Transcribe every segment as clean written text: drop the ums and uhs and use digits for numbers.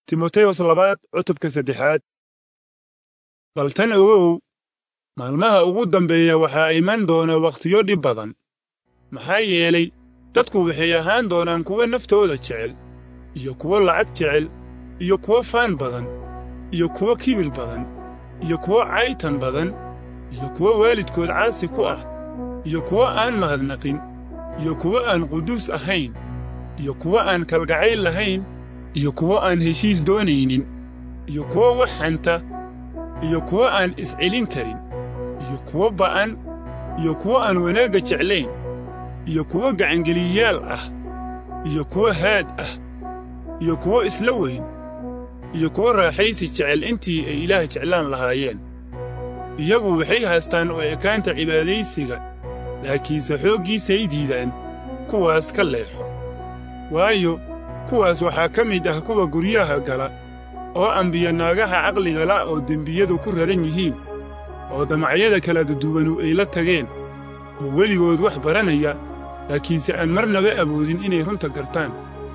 Timoteos labaad cutubka 3. bal tan ogow maalmaha ugu dambeeya waxaa iman doona waqtiyo dhib badan maxaa yeelay dadku waxay ahaan doonaan kuwa naftooda jecel iyo kuwa lacag jecel iyo kuwa faan badan iyo kuwa kibir badan iyo kuwa caytan badan iyo kuwa waalidkood caasi ku ah iyo kuwa aan mahadnaqin iyo kuwa aan quduus ahayn iyo kuwa aan kalgacayl lahayn iyo kuwa aan heshiis doonaynin iyo kuwa wax xanta iyo kuwa aan iscelin karin iyo kuwa ba'an iyo kuwa aan wanaagga jeclayn iyo kuwa gacangeliyaal ah iyo kuwa haad ah iyo kuwa isla weyn iyo kuwa raaxaysi jecel intii ay Ilaah jeclaan lahaayeen iyagu waxay haystaan oo ekaanta cibaadaysiga laakiinse xooggiisay diidaan kuwaas ka leexo waayo kuwaas waxaa ka mid ah kuwa guryaha gala oo ambiya naagaha caqliga la oo dembiyadu ku raran yihiin oo damacyada kala duwanu ay la tageen oo weligood wax baranaya laakiinse aan marnaba awoodin inay runta gartaan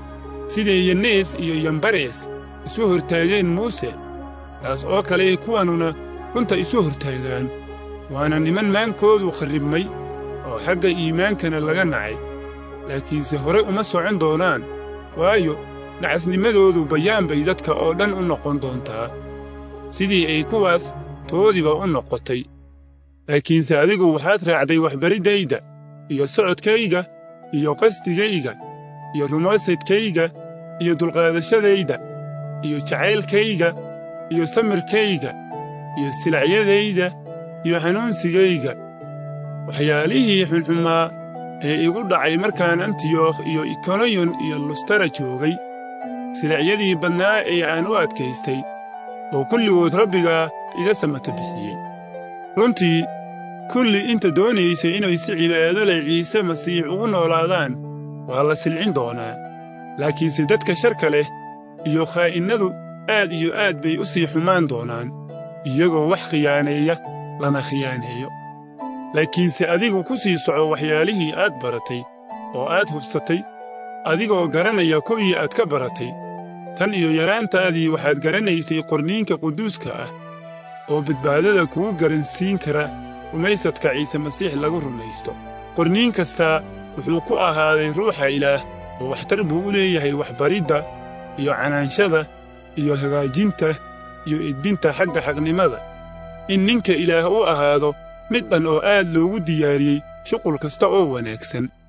sidee Yanees iyo Yambarees isu hortaageen Muuse taas oo kale kuwanuna runta isu hortaagaan waana niman maankoodu kharibmay oo xagga iimaankana laga nacay laakiinse hore uma socon doonaan waayo nacasnimadoodu bayaan bay dadka oo dhan u noqon doontaa sidii ay kuwaas toodiba u noqotay laakiinse adigu waxaad raacday waxbaridayda iyo socodkayga iyo qasdigayga iyo rumaysadkayga iyo dulqaadashadayda iyo jacaylkayga iyo samirkayga iyo silacyadayda iyo xanuunsigayga waxyaalihii xunxumaa ee igu dhacay markaan Antiyokh iyo Ikooniyon iyo Lustara joogay silacyadii badnaa ee aan u adkaystay oo kulligood Rabbiga iga samata bixiyey runtii kulli inta doonaysa inay si cibaado leh Ciise Masiix ugu noolaadaan waa la silcin doonaa laakiinse dadka sharka leh iyo khaa'inadu aad iyo aad bay u sii xumaan doonaan iyagoo wax khiyaaneeya lana khiyaaneeyo laakiinse adigu ku sii soco waxyaalihii aad baratay oo aad hubsatay adigoo garanaya kuwii aad ka baratay tan iyo yaraantaadii waxaad garanaysay qorniinka quduuska ah oo badbaadada kugu garansiin kara rumaysadka Ciise Masiix lagu rumaysto qorniin kastaa wuxuu ku ahaaday ruuxa Ilaah oo waxtar buu u leeyahay waxbaridda iyo canaanshada iyo hagaajinta iyo edbinta xagga xaqnimada in ninka Ilaah u ahaado mid dhan oo aad loogu diyaariyey shuqul kasta oo wanaagsan